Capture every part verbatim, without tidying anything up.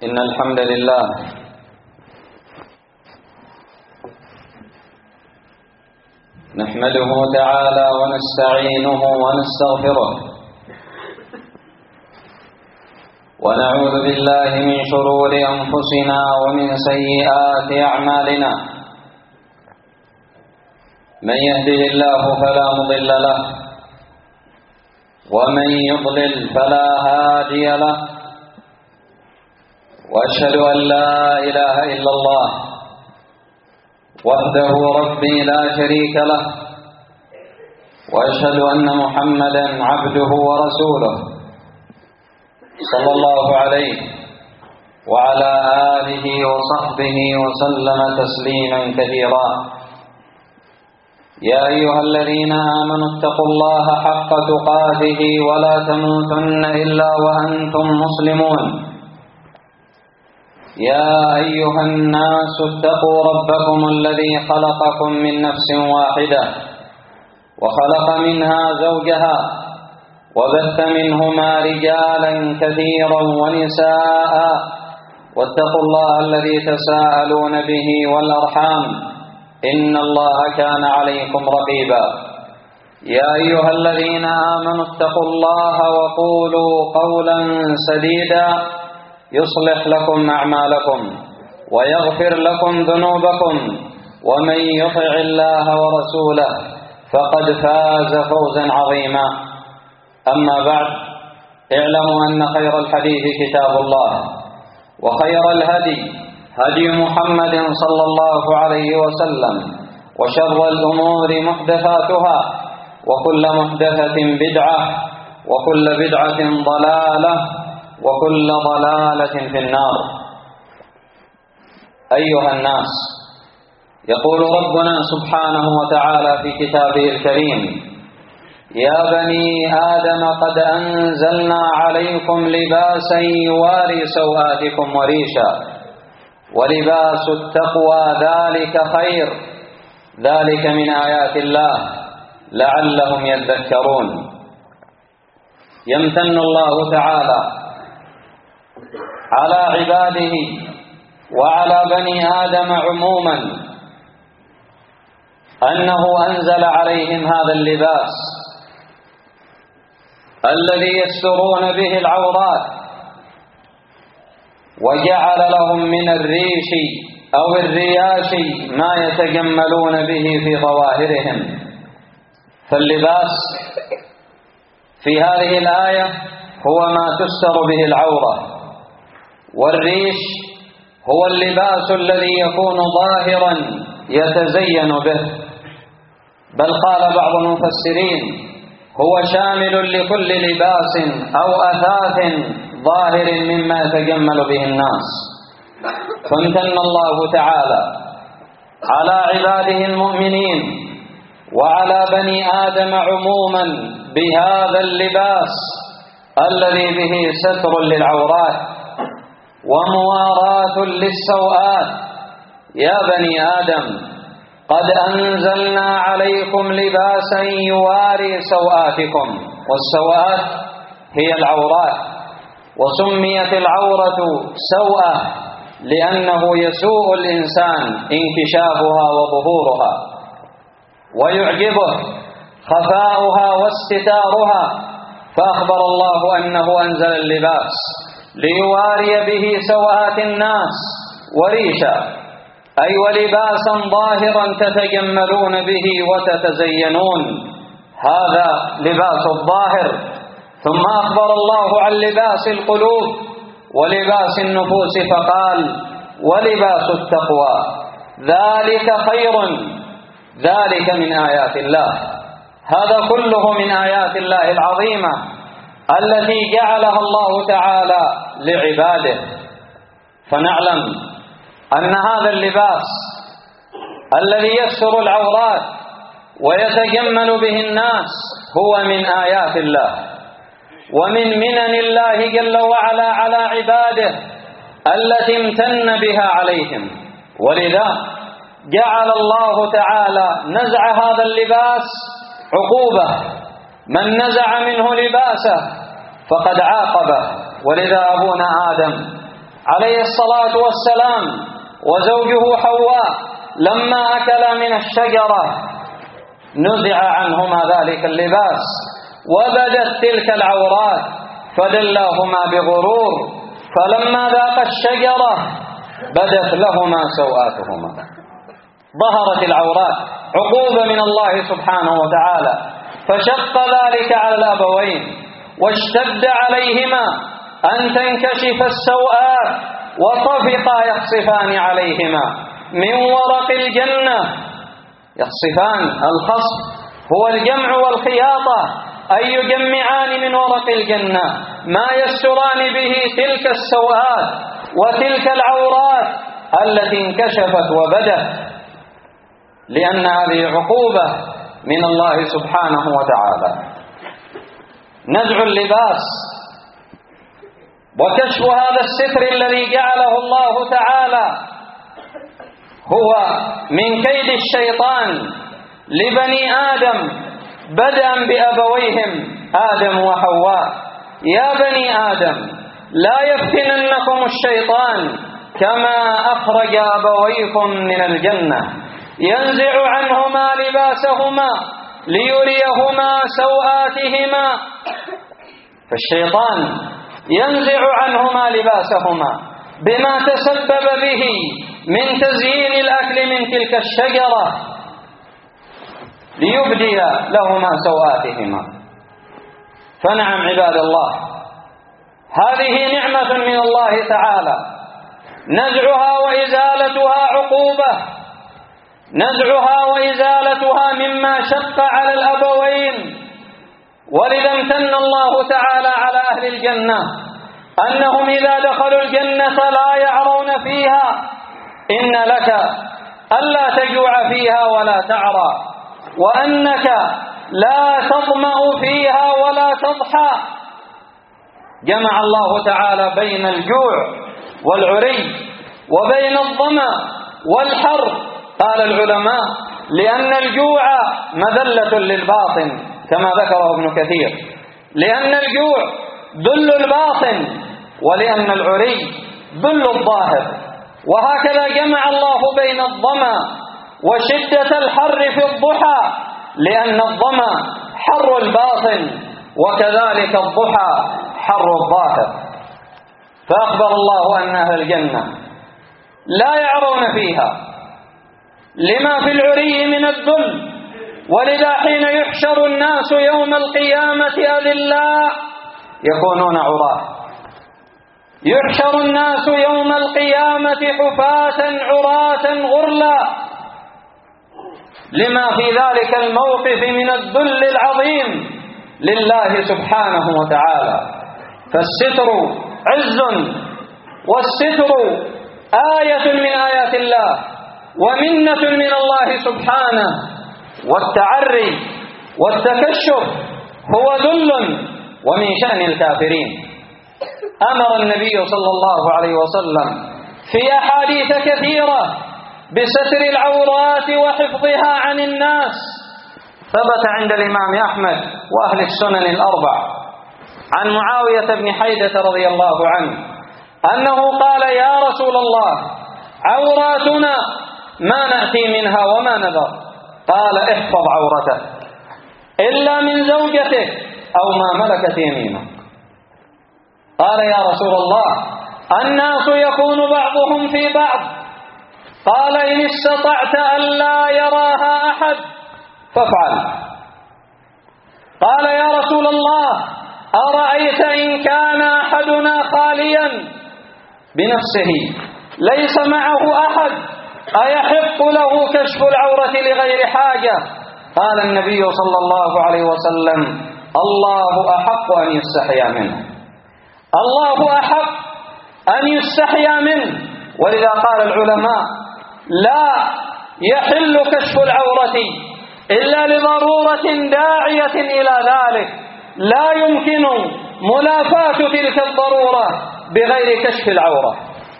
إن الحمد لله نحمده تعالى ونستعينه ونستغفره ونعوذ بالله من شرور أنفسنا ومن سيئات أعمالنا من يهده الله فلا مضل له ومن يضلل فلا هادي له وأشهد أن لا إله إلا الله وحده ربي لا شريك له وأشهد أن محمدا عبده ورسوله صلى الله عليه وعلى آله وصحبه وسلم تسليما كثيرا يا أيها الذين آمنوا اتقوا الله حق تقاته ولا تموتن إلا وأنتم مسلمون يا أيها الناس اتقوا ربكم الذي خلقكم من نفس واحدة وخلق منها زوجها وبث منهما رجالا كثيرا ونساء واتقوا الله الذي تساءلون به والأرحام إن الله كان عليكم رقيبا يا أيها الذين آمنوا اتقوا الله وقولوا قولا سديدا يصلح لكم أعمالكم ويغفر لكم ذنوبكم ومن يطع الله ورسوله فقد فاز فوزا عظيما أما بعد اعلموا أن خير الحديث كتاب الله وخير الهدي هدي محمد صلى الله عليه وسلم وشر الأمور محدثاتها وكل محدثة بدعة وكل بدعة ضلالة وكل ضلالة في النار. أيها الناس، يقول ربنا سبحانه وتعالى في كتابه الكريم: يا بني آدم قد أنزلنا عليكم لباسا يواري سوآتكم وريشا ولباس التقوى ذلك خير ذلك من آيات الله لعلهم يذكرون. يمتن الله تعالى على عباده وعلى بني آدم عموما أنه أنزل عليهم هذا اللباس الذي يسترون به العورات وجعل لهم من الريش أو الرياش ما يتجملون به في ظواهرهم. فاللباس في هذه الآية هو ما تستر به العورة، والريش هو اللباس الذي يكون ظاهرا يتزين به، بل قال بعض المفسرين هو شامل لكل لباس أو أثاث ظاهر مما يتجمل به الناس. فامتن الله تعالى على عباده المؤمنين وعلى بني آدم عموما بهذا اللباس الذي به ستر للعورات ومواراة للسوءات. يا بني آدم قد أنزلنا عليكم لباسا يواري سوآتكم، والسوآت هي العورات، وسميت العورة سوءة لأنه يسوء الإنسان انكشافها وظهورها ويعجبه خفاؤها واستتارها، فأخبر الله أنه أنزل اللباس ليواري به سوآت الناس وريشا، أي ولباسا ظاهرا تتجملون به وتتزينون، هذا لباس الظاهر. ثم أخبر الله عن لباس القلوب ولباس النفوس فقال: ولباس التقوى ذلك خير ذلك من آيات الله. هذا كله من آيات الله العظيمة التي جعلها الله تعالى لعباده. فنعلم أن هذا اللباس الذي يستر العورات ويتجمل به الناس هو من آيات الله ومن منن الله جل وعلا على عباده التي امتن بها عليهم. ولذا جعل الله تعالى نزع هذا اللباس عقوبة، من نزع منه لباسه فقد عاقبه. ولذا أبونا آدم عليه الصلاة والسلام وزوجه حواء لما أكلا من الشجرة نزع عنهما ذلك اللباس وبدت تلك العورات فدلاهما بغرور، فلما ذاقا الشجرة بدت لهما سوآتهما. ظهرت العورات عقوبة من الله سبحانه وتعالى، فشق ذلك على الأبوين واشتد عليهما أن تنكشف السوآت وطفقا يخصفان عليهما من ورق الجنة. يخصفان الخصف هو الجمع والخياطة، أي يجمعان من ورق الجنة ما يستران به تلك السوآت وتلك العورات التي انكشفت وبدت، لأن هذه عقوبة من الله سبحانه وتعالى. نزع اللباس وكشف هذا الستر الذي جعله الله تعالى هو من كيد الشيطان لبني آدم، بدءا بأبويهم آدم وحواء. يا بني آدم لا يفتننكم الشيطان كما أخرج أبويكم من الجنة ينزع عنهما لباسهما ليريهما سوآتهما. فالشيطان ينزع عنهما لباسهما بما تسبب به من تزيين الأكل من تلك الشجرة ليبدي لهما سوآتهما. فنعم عباد الله، هذه نعمة من الله تعالى، نزعها وإزالتها عقوبة، نزعها وإزالتها مما شق على الأبوين. ولذا امتن الله تعالى على أهل الجنة أنهم إذا دخلوا الجنة لا يعرون فيها، إن لك ألا تجوع فيها ولا تعرى، وأنك لا تظمأ فيها ولا تضحى. جمع الله تعالى بين الجوع والعري وبين الظمأ والحر. قال العلماء لأن الجوع مذلة للباطن كما ذكره ابن كثير، لأن الجوع ذل الباطن، ولأن العري ذل الظاهر. وهكذا جمع الله بين الظمأ وشدة الحر في الضحى، لأن الظمأ حر الباطن وكذلك الضحى حر الظاهر. فأخبر الله أن أهل الجنة لا يعرون فيها لما في العري من الذل. ولذا حين يحشر الناس يوم القيامة أذلاء يكونون عراة، يحشر الناس يوم القيامة حفاة عراة غرلا، لما في ذلك الموقف من الذل العظيم لله سبحانه وتعالى. فالستر عز، والستر آية من آيات الله ومنة من الله سبحانه، والتعري والتكشف هو ذل ومن شأن الكافرين. أمر النبي صلى الله عليه وسلم في أحاديث كثيرة بستر العورات وحفظها عن الناس. ثبت عند الإمام أحمد وأهل السنن الأربع عن معاوية بن حيدة رضي الله عنه أنه قال: يا رسول الله، عوراتنا ما نأتي منها وما نذر. قال: احفظ عورتك إلا من زوجتك أو ما ملكت يمينك. قال: يا رسول الله، الناس يكون بعضهم في بعض. قال: إن استطعت ألا يراها أحد فافعل. قال: يا رسول الله، أرأيت إن كان أحدنا خاليا بنفسه ليس معه أحد أيحق له كشف العورة لغير حاجة؟ قال النبي صلى الله عليه وسلم: الله أحق أن يستحيا منه، الله أحق أن يستحيا منه. ولذا قال العلماء: لا يحل كشف العورة إلا لضرورة داعية إلى ذلك، لا يمكن ملافاة تلك الضرورة بغير كشف العورة.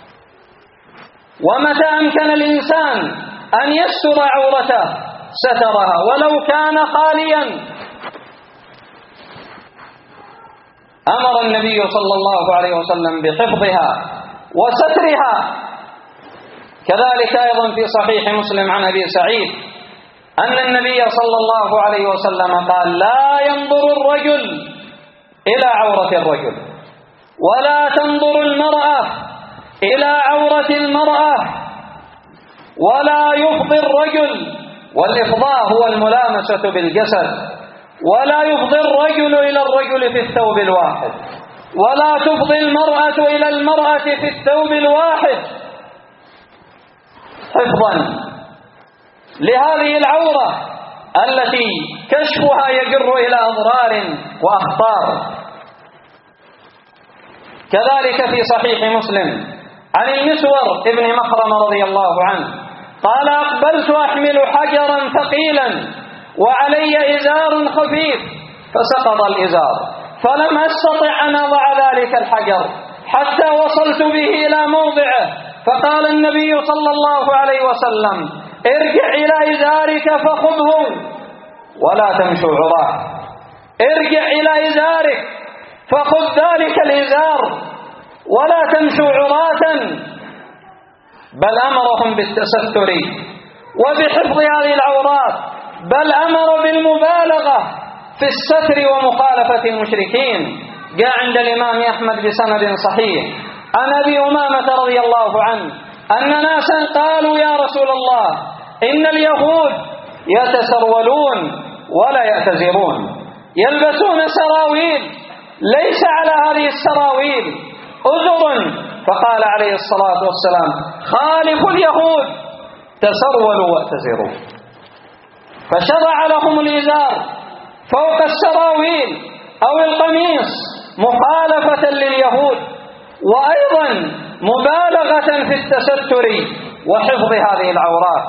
ومتى أمكن الإنسان أن يستر عورته سترها ولو كان خاليا. أمر النبي صلى الله عليه وسلم بحفظها وسترها. كذلك أيضا في صحيح مسلم عن أبي سعيد أن النبي صلى الله عليه وسلم قال: لا ينظر الرجل إلى عورة الرجل، ولا تنظر المرأة إلى عورة المرأة، ولا يفضي الرجل، والإفضاء هو الملامسة بالجسد، ولا يفضي الرجل إلى الرجل في الثوب الواحد، ولا تفضي المرأة إلى المرأة في الثوب الواحد، حفظا لهذه العورة التي كشفها يجر إلى أضرار وأخطار. كذلك في صحيح مسلم عن المسور ابن مخرم رضي الله عنه قال: أقبلت أحمل حجرا ثقيلا وعلي إزار خفيف فسقط الإزار، فلم أستطع أن أضع ذلك الحجر حتى وصلت به إلى موضعه، فقال النبي صلى الله عليه وسلم: ارجع إلى إزارك فخذه ولا تمشوا عراه، ارجع إلى إزارك فخذ ذلك الإزار ولا تمشوا عراة. بل أمرهم بالتستر وبحفظ هذه العورات، بل أمر بالمبالغة في الستر ومخالفة المشركين. جاء عند الإمام أحمد بسند صحيح عن أبي أمامة رضي الله عنه أن ناسا قالوا: يا رسول الله، إن اليهود يتسرولون ولا يأتزرون، يلبسون سراويل ليس على هذه السراويل أزر، فقال عليه الصلاة والسلام: خالفوا اليهود، تسرولوا وأتزروا. فشرع لهم الإزار فوق السراويل أو القميص مخالفة لليهود، وأيضا مبالغة في التستر وحفظ هذه العورات.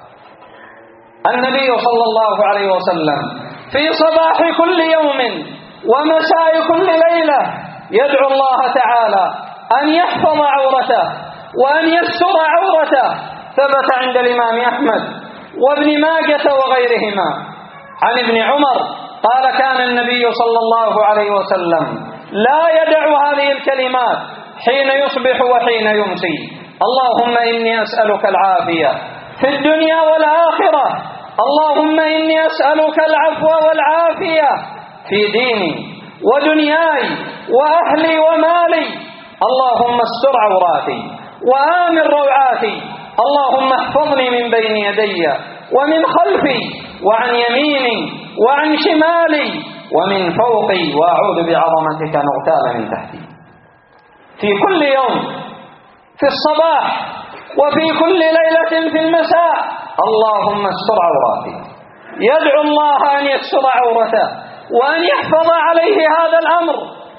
النبي صلى الله عليه وسلم في صباح كل يوم ومساء كل ليلة يدعو الله تعالى أن يحفظ عورته وأن يستر عورته. ثبت عند الإمام أحمد وابن ماجة وغيرهما عن ابن عمر قال: كان النبي صلى الله عليه وسلم لا يدع هذه الكلمات حين يصبح وحين يمسي: اللهم إني أسألك العافية في الدنيا والآخرة، اللهم إني أسألك العفو والعافية في ديني ودنياي وأهلي ومالي، اللهم استر عوراتي وآمن روعاتي، اللهم احفظني من بين يدي ومن خلفي وعن يميني وعن شمالي ومن فوقي، وأعوذ بعظمتك أن أغتال من تحتي. في كل يوم في الصباح وفي كل ليلة في المساء: اللهم استر عوراتي. يدعو الله أن يستر عورته وأن يحفظ عليه هذا الأمر.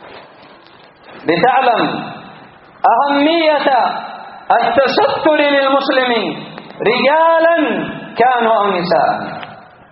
لتعلم أهمية التستر للمسلمين رجالا كانوا أو نساء.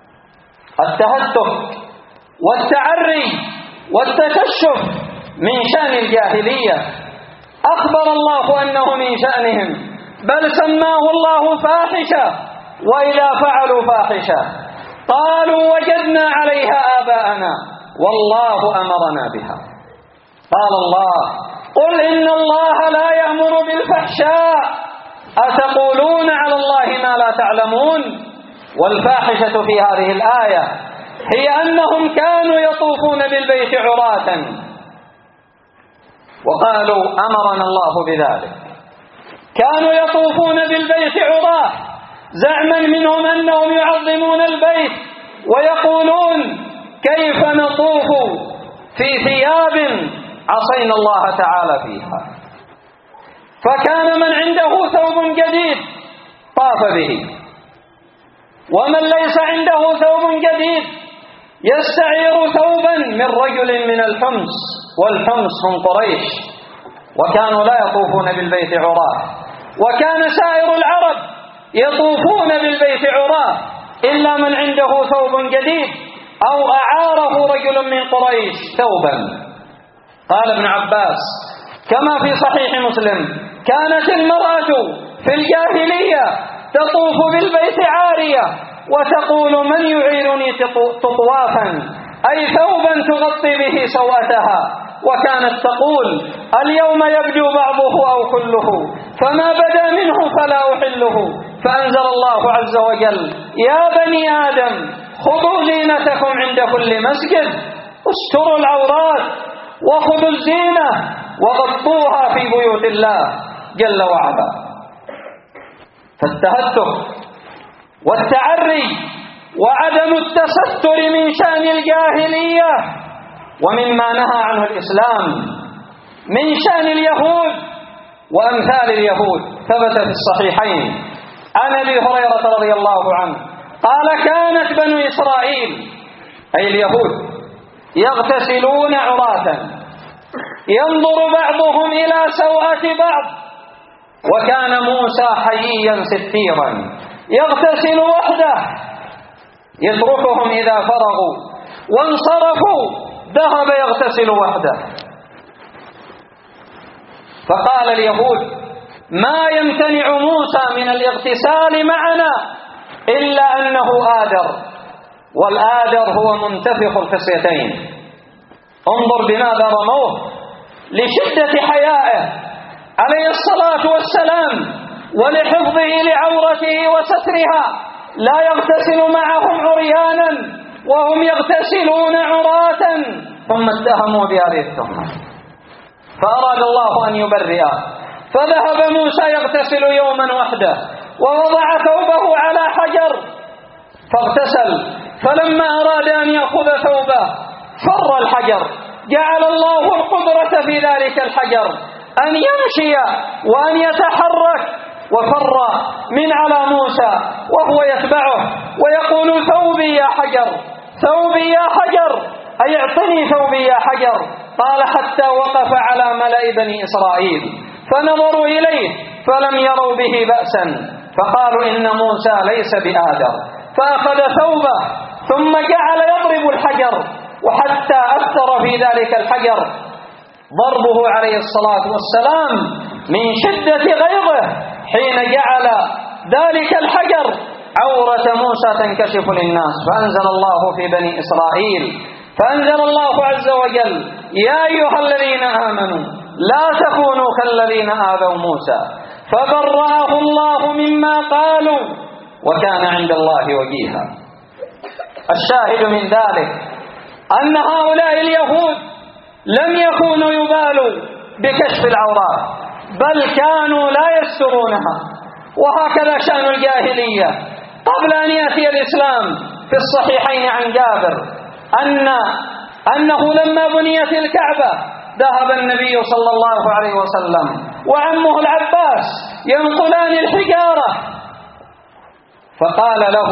التهتك والتعري والتكشف من شأن الجاهلية، أخبر الله أنه من شأنهم، بل سماه الله فاحشة. وإذا فعلوا فاحشة قالوا وجدنا عليها آباءنا والله أمرنا بها. قال الله: قل إن الله لا يأمر بالفحشاء أتقولون على الله ما لا تعلمون. والفاحشة في هذه الآية هي أنهم كانوا يطوفون بالبيت عراة، وقالوا أمرنا الله بذلك. كانوا يطوفون بالبيت عراة زعما منهم أنهم يعظمون البيت، ويقولون: كيف نطوف في ثياب عصينا الله تعالى فيها. فكان من عنده ثوب جديد طاف به، ومن ليس عنده ثوب جديد يستعير ثوبا من رجل من الحمص، والحمص هم قريش، وكانوا لا يطوفون بالبيت عراة. وكان سائر العرب يطوفون بالبيت عراة إلا من عنده ثوب جديد أو أعاره رجل من قريش ثوبا. قال ابن عباس كما في صحيح مسلم: كانت المرأة في الجاهلية تطوف بالبيت عارية وتقول: من يعيرني تطوافا، أي ثوبا تغطي به سوءتها، وكانت تقول: اليوم يبدو بعضه أو كله، فما بدا منه فلا أحله. فأنزل الله عز وجل: يا بني آدم خذوا زينتكم عند كل مسجد، استروا العورات وخذوا الزينة وغطوها في بيوت الله جل وعلا. فالتهتك والتعري وعدم التستر من شأن الجاهلية ومما نهى عنه الإسلام من شأن اليهود وأمثال اليهود. ثبت في الصحيحين عن أبي هريرة رضي الله عنه قال: كانت بنو إسرائيل أي اليهود يغتسلون عراة، ينظر بعضهم إلى سوءة بعض، وكان موسى حييا ستيرا يغتسل وحده، يتركهم إذا فرغوا وانصرفوا ذهب يغتسل وحده. فقال اليهود: ما يمتنع موسى من الاغتسال معنا إلا أنه آدر، والآدر هو منتفخ الخصيتين. انظر بماذا رموه لشدة حيائه عليه الصلاة والسلام ولحفظه لعورته وسترها، لا يغتسل معهم عريانا وهم يغتسلون عراة، ثم اتهموا بهذه التهمة. فأراد الله أن يبرئه، فذهب موسى يغتسل يوما وحده ووضع ثوبه على حجر فاغتسل، فلما أراد أن يأخذ ثوبه فر الحجر، جعل الله القدرة في ذلك الحجر أن يمشي وأن يتحرك، وفر من على موسى وهو يتبعه ويقول: ثوبي يا حجر، ثوبي يا حجر، أي اعطني ثوبي يا حجر. قال: حتى وقف على ملأ بني إسرائيل فنظروا إليه فلم يروا به بأسا، فقالوا: إن موسى ليس بآدر. فأخذ ثوبه ثم جعل يضرب الحجر، وحتى أثر في ذلك الحجر ضربه عليه الصلاة والسلام من شدة غيظه حين جعل ذلك الحجر عورة موسى تنكشف للناس. فأنزل الله في بني إسرائيل فأنزل الله عز وجل: يا أيها الذين آمنوا لا تكونوا كالذين آذوا موسى فبرأه الله مما قالوا وكان عند الله وجيها. الشاهد من ذلك أن هؤلاء اليهود لم يكونوا يبالوا بكشف العورات، بل كانوا لا يسترونها. وهكذا شأن الجاهلية قبل أن يأتي الإسلام. في الصحيحين عن جابر أن أنه لما بنيت الكعبة ذهب النبي صلى الله عليه وسلم وعمه العباس ينقلان الحجارة، فقال له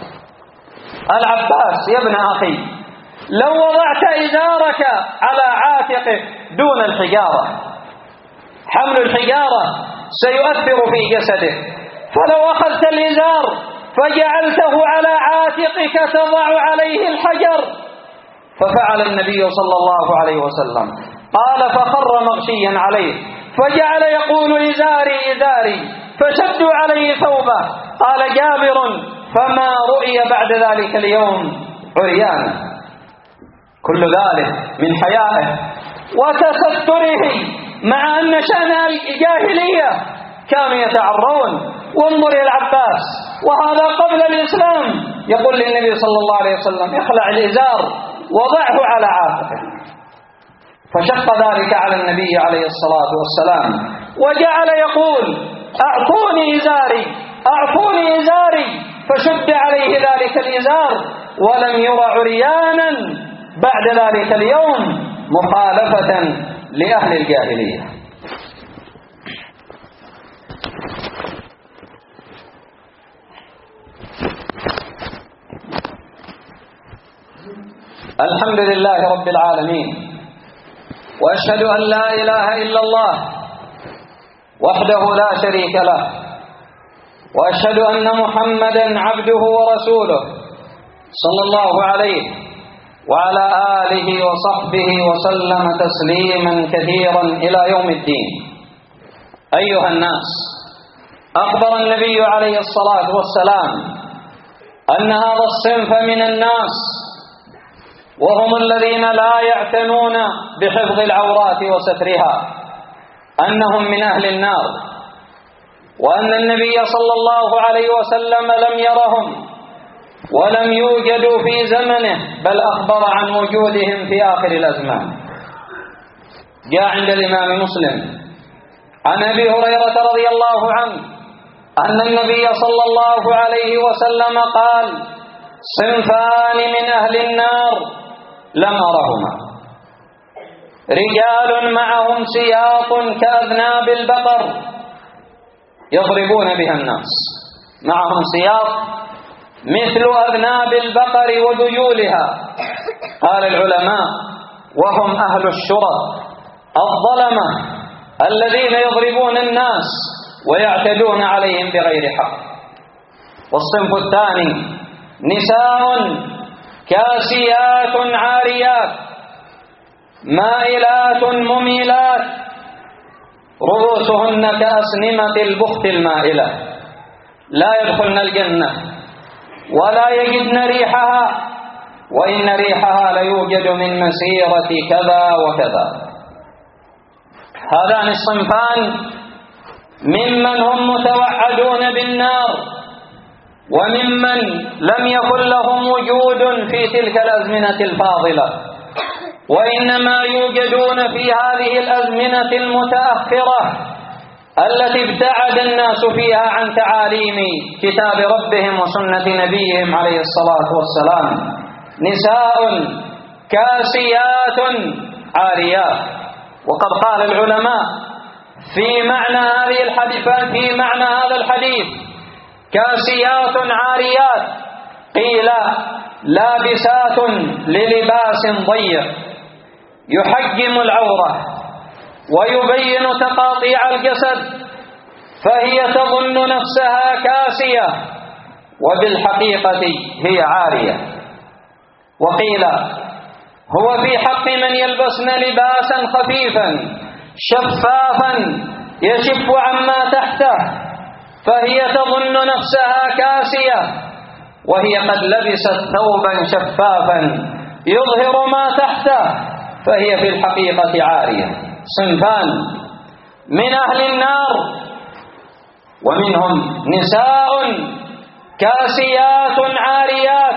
العباس: يا ابن أخي، لو وضعت إزارك على عاتقك دون الحجارة، حمل الحجارة سيؤثر في جسدك، فلو أخذت الإزار فجعلته على عاتقك تضع عليه الحجر. ففعل النبي صلى الله عليه وسلم. قال: فخر مغشيا عليه، فجعل يقول: إزاري إزاري، فشدوا عليه ثوبه. قال جابر: فما رؤي بعد ذلك اليوم عريانا. كل ذلك من حيائه وتستره، مع أن شأن الجاهلية كانوا يتعرون. وانظر إلى العباس وهذا قبل الإسلام يقول للنبي صلى الله عليه وسلم: اخلع الإزار وضعه على عاتقه. فشق ذلك على النبي عليه الصلاة والسلام وجعل يقول: أعطوني إزاري، أعطوني إزاري، فشد عليه ذلك الإزار ولم يرى عريانا بعد ذلك اليوم، مخالفة لأهل الجاهلية. الحمد لله رب العالمين، وأشهد أن لا إله إلا الله وحده لا شريك له، وأشهد أن محمدا عبده ورسوله صلى الله عليه وعلى آله وصحبه وسلم تسليما كثيرا إلى يوم الدين. أيها الناس، أخبر النبي عليه الصلاة والسلام أن هذا الصنف من الناس وهم الذين لا يعتنون بحفظ العورات وسترها أنهم من أهل النار، وأن النبي صلى الله عليه وسلم لم يرهم ولم يوجدوا في زمنه، بل أخبر عن وجودهم في آخر الأزمان. جاء عند الإمام مسلم عن أبي هريرة رضي الله عنه أن النبي صلى الله عليه وسلم قال: صنفان من أهل النار لم أرهما، رجال معهم سياط كأذناب البقر يضربون بها الناس، معهم سياط مثل أذناب البقر وذيولها. قال العلماء: وهم أهل الشرط الظلمة الذين يضربون الناس ويعتدون عليهم بغير حق. والصنف الثاني نساء كاسيات عاريات مائلات مميلات رؤوسهن كأسنمة البخت المائلة، لا يدخلن الجنة ولا يجدن ريحها، وإن ريحها ليوجد من مسيرة كذا وكذا. هذان الصنفان ممن هم متوعدون بالنار، وممن لم يكن لهم وجود في تلك الأزمنة الفاضلة، وإنما يوجدون في هذه الأزمنة المتأخرة التي ابتعد الناس فيها عن تعاليم كتاب ربهم وسنة نبيهم عليه الصلاة والسلام. نساء كاسيات عاريات. وقد قال العلماء في معنى هذه الحديث في معنى هذا الحديث كاسيات عاريات، قيل لابسات للباس ضيق يحجم العورة ويبين تقاطيع الجسد، فهي تظن نفسها كاسية وبالحقيقة هي عارية. وقيل هو في حق من يلبسن لباسا خفيفا شفافا يشف عما تحته، فهي تظن نفسها كاسية وهي قد لبست ثوبا شفافا يظهر ما تحته، فهي في الحقيقة عارية. صنفان من أهل النار، ومنهم نساء كاسيات عاريات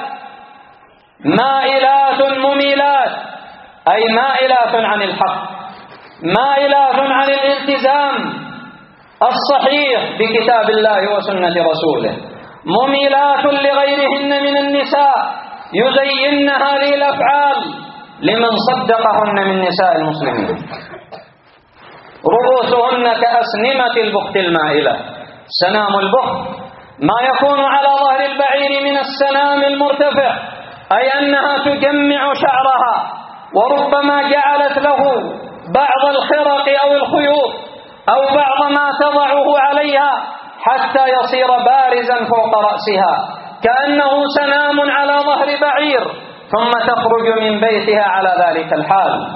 مائلات مميلات، أي مائلات عن الحق، مائلات عن الالتزام الصحيح بكتاب الله وسنة رسوله، مميلات لغيرهن من النساء، يزين هذه الأفعال لمن صدقهن من نساء المسلمين. رؤوسهن كأسنمة البخت المائلة. سنام البخت ما يكون على ظهر البعير من السنام المرتفع، أي أنها تجمع شعرها، وربما جعلت له بعض الخرق أو الخيوط أو بعض ما تضعه عليها حتى يصير بارزا فوق رأسها كأنه سنام على ظهر بعير، ثم تخرج من بيتها على ذلك الحال.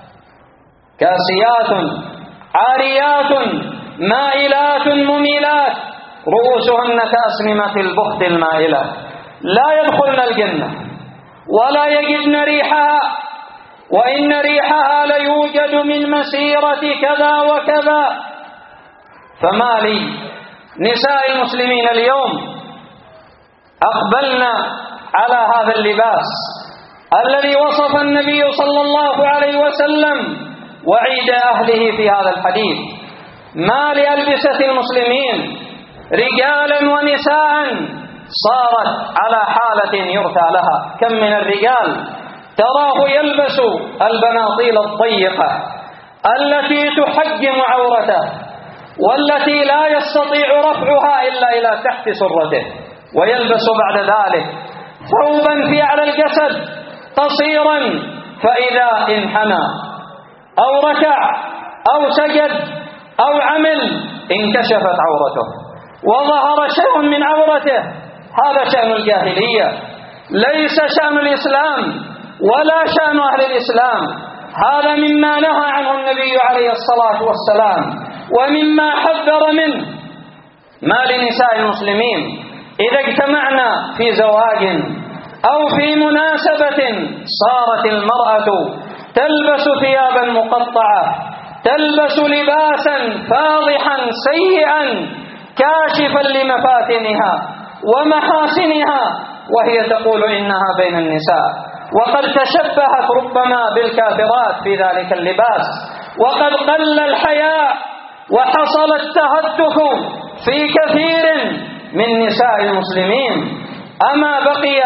كاسيات عاريات مائلات مميلات رؤوسهن كأسنمة البخت المائلة، لا يدخلن الجنة ولا يجدن ريحها، وإن ريحها ليوجد من مسيرة كذا وكذا. فما لي نساء المسلمين اليوم أقبلنا على هذا اللباس الذي وصف النبي صلى الله عليه وسلم وعيد أهله في هذا الحديث. ما لألبسة المسلمين رجالا ونساء صارت على حالة يرثى لها. كم من الرجال تراه يلبس البناطيل الضيقة التي تحجم عورته، والتي لا يستطيع رفعها إلا إلى تحت سرته، ويلبس بعد ذلك ثوبا في على الجسد قصيرا، فإذا انحنى أو ركع أو سجد أو عمل انكشفت عورته وظهر شيء من عورته. هذا شأن الجاهلية، ليس شأن الإسلام ولا شأن أهل الإسلام. هذا مما نهى عنه النبي عليه الصلاة والسلام ومما حذر منه. ما لنساء المسلمين إذا اجتمعنا في زواج أو في مناسبة صارت المرأة تلبس ثيابا مقطعة، تلبس لباسا فاضحا سيئا كاشفا لمفاتنها ومحاسنها، وهي تقول إنها بين النساء، وقد تشبهت ربما بالكافرات في ذلك اللباس، وقد قل الحياء وحصل التهتك في كثير من نساء المسلمين. أما بقي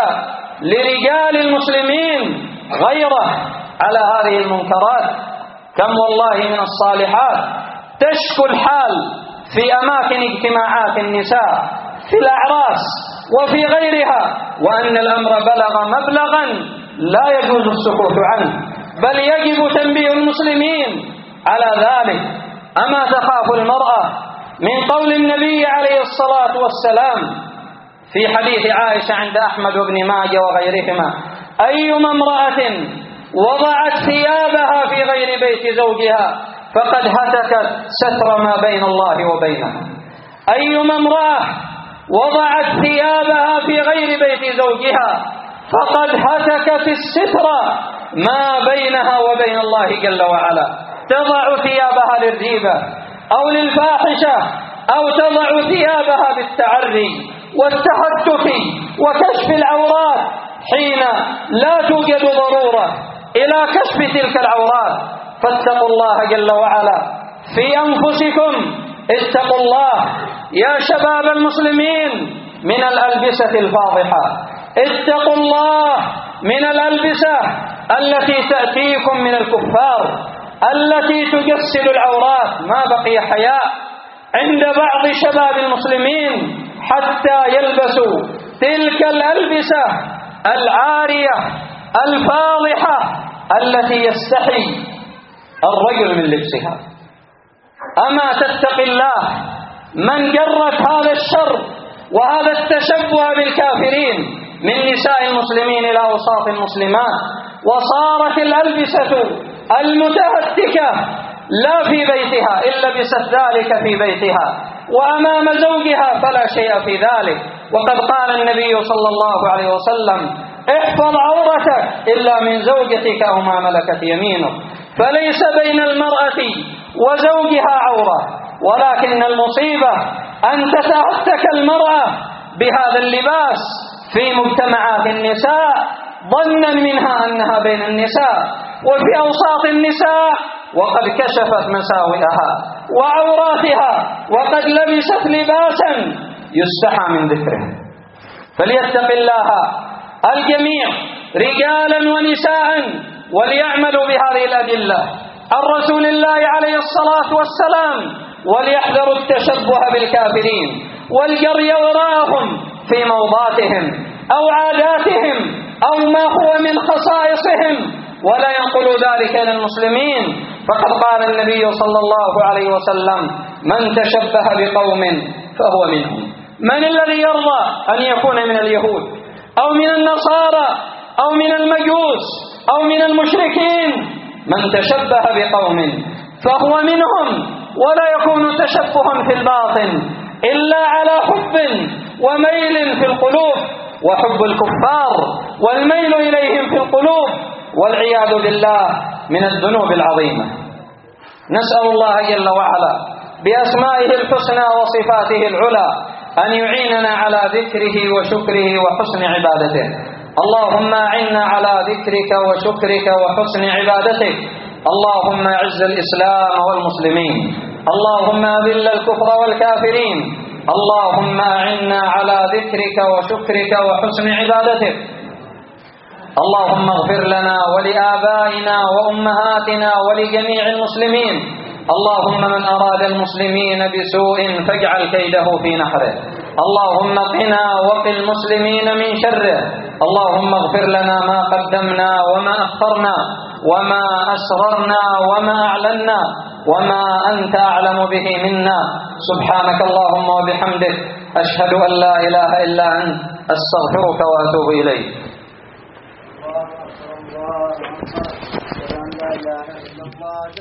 لرجال المسلمين غيره على هذه المنكرات؟ كم والله من الصالحات تشكو الحال في أماكن اجتماعات النساء في الأعراس وفي غيرها، وأن الأمر بلغ مبلغا لا يجوز السكوت عنه، بل يجب تنبيه المسلمين على ذلك. أما تخاف المرأة من قول النبي عليه الصلاة والسلام في حديث عائشة عند أحمد وابن ماجه وغيرهما: أيما امرأة وضعت ثيابها في غير بيت زوجها فقد هتكت ستر ما بين الله وبينها. أيما امرأة وضعت ثيابها في غير بيت زوجها فقد هتكت الستر ما بينها وبين الله جل وعلا. تضع ثيابها للريبة أو للفاحشة، أو تضع ثيابها بالتعري والتهتك وكشف العورات حين لا توجد ضرورة إلى كشف تلك العورات. فاتقوا الله جل وعلا في أنفسكم، اتقوا الله يا شباب المسلمين من الألبسة الفاضحة، اتقوا الله من الألبسة التي تأتيكم من الكفار التي تجسد العورات. ما بقي حياء عند بعض شباب المسلمين حتى يلبسوا تلك الألبسة العارية الفاضحة التي يستحي الرجل من لبسها. أما تتقي الله من جرت هذا الشر وهذا التشبه بالكافرين من نساء المسلمين إلى أوساط المسلمات، وصارت الألبسة المتهتكة لا في بيتها إن لبست ذلك في بيتها، وأمام زوجها فلا شيء في ذلك. وقد قال النبي صلى الله عليه وسلم: احفظ عورتك إلا من زوجتك أو ما ملكت يمينك. فليس بين المرأة وزوجها عورة، ولكن المصيبة أن تتهتك المرأة بهذا اللباس في مجتمعات النساء ظنا منها أنها بين النساء وفي أوساط النساء، وقد كشفت مساوئها وعوراتها وقد لبست لباسا يستحى من ذكره. فليتق الله الجميع رجالا ونساء وليعملوا بهذه الأدلة عن رسول الله عليه الصلاة والسلام، وليحذروا التشبه بالكافرين والجري وراءهم في موضاتهم أو عاداتهم أو ما هو من خصائصهم، ولا ينقلوا ذلك إلى المسلمين. فقد قال النبي صلى الله عليه وسلم: من تشبه بقوم فهو منهم. من الذي يرضى أن يكون من اليهود أو من النصارى أو من المجوس أو من المشركين؟ من تشبه بقوم فهو منهم، ولا يكون تشبه في الباطن إلا على حب وميل في القلوب، وحب الكفار والميل إليهم في القلوب، والعياذ بالله من الذنوب العظيمة. نسأل الله جل وعلا بأسمائه الحسنى وصفاته العلى أن يعيننا على ذكره وشكره وحسن عبادته. اللهم أعنا على ذكرك وشكرك وحسن عبادتك. اللهم أعز الإسلام والمسلمين، اللهم أذل الكفر والكافرين، اللهم أعنا على ذكرك وشكرك وحسن عبادتك. اللهم اغفر لنا ولآبائنا وأمهاتنا ولجميع المسلمين. اللهم من أراد المسلمين بسوء فاجعل كيده في نحره. اللهم قنا وقِ المسلمين من شره. اللهم اغفر لنا ما قدمنا وما أخرنا وما أسررنا وما أعلنا وما أنت أعلم به منا. سبحانك اللهم وبحمدك، أشهد أن لا إله إلا أنت، أستغفرك وأتوب إليك.